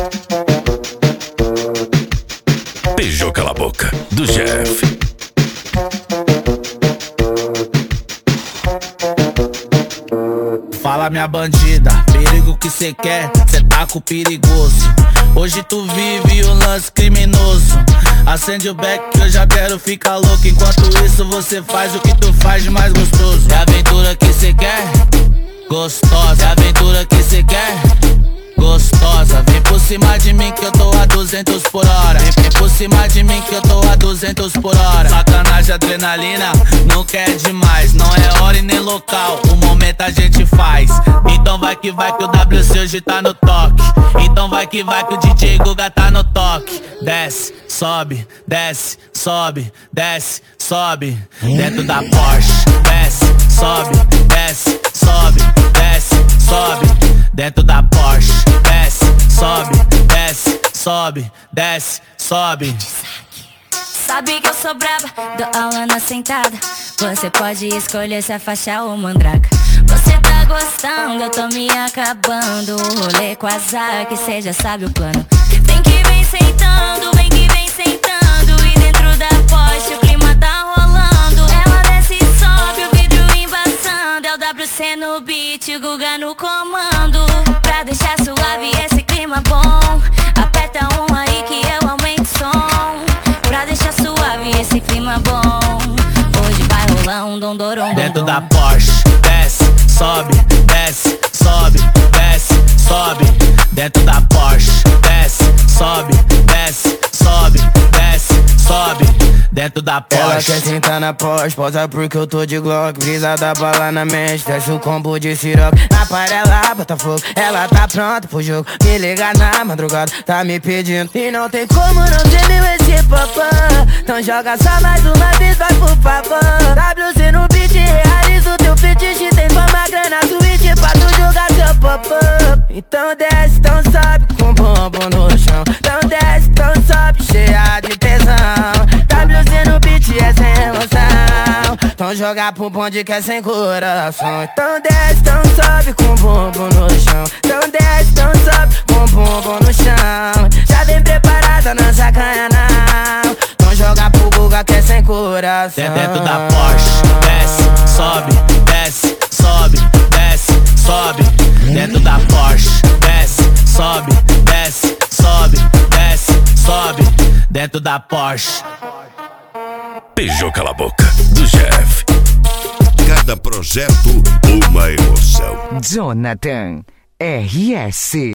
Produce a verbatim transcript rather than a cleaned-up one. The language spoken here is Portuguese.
Beijou Cala a Boca, do Jeff. Fala minha bandida, perigo que cê quer, cê tá com perigoso. Hoje tu vive o lance criminoso. Acende o beck que eu já quero ficar louco. Enquanto isso você faz o que tu faz de mais gostoso. É a aventura que cê quer? Gostosa. É a aventura que cê quer? Gostosa. Vem por cima de mim que eu tô a duzentos por hora. Vem por cima de mim que eu tô a duzentos por hora. Sacanagem, adrenalina, nunca é demais. Não é hora e nem local, o momento a gente faz. Então vai que vai que o W C hoje tá no toque. Então vai que vai que o D J Guga tá no toque. Desce, sobe, desce, sobe, desce, sobe. Dentro da Porsche. Desce, sobe, desce, sobe, desce, sobe. Dentro da Porsche. Desce, sobe, desce, sobe, desce, sobe. Sabe que eu sou braba, dou aula na sentada. Você pode escolher se é faixa ou mandraca. Você tá gostando, eu tô me acabando. Rolê com azar, que cê já sabe o plano. Vem que vem sentando, vem que vem sentando. E dentro da Porsche o clima tá rolando. Ela desce e sobe, o vidro embaçando. É o W C no beat, o Guga no comando. Pra deixar suave esse clima bom, aperta um aí que eu aumento o som. Pra deixar suave esse clima bom, hoje vai rolar um dondorom. Dentro da Porsche. Desce, sobe, desce, sobe, desce, sobe. Dentro da Porsche. Desce, sobe, desce, sobe, desce, sobe. Dentro da Porsche. Ela quer sentar na Porsche, posa porque eu tô de Glock. Brisa da bala na mente, desce o combo de sirope. Na panela, bota fogo, ela tá pronta pro jogo. Me liga na madrugada, tá me pedindo. E não tem como não ter meu esse papá. Então joga só mais uma vez, vai por favor. W C no beat, realiza o teu fetiche. Tem fama, grana, suíte pra tu jogar seu pop-up. Então desce, então sobe com o bumbum no chão. Então desce, então sobe, cheia de tesão. W C no beat é sem emoção. Então joga pro bonde que é sem coração. Então desce, então sobe com o bumbum no chão. Então desce, então sobe com o bumbum no chão. Já vem preparada, não sacanha não. Então joga pro Guga que é sem coração. Dentro da Porsche. Desce, sobe, desce, sobe, desce, sobe. Dentro da Porsche. Desce, sobe, desce, sobe, desce, sobe. Dentro da Porsche. Beijou Cala a Boca, do Jeff. Cada projeto, uma emoção. Jonathan R S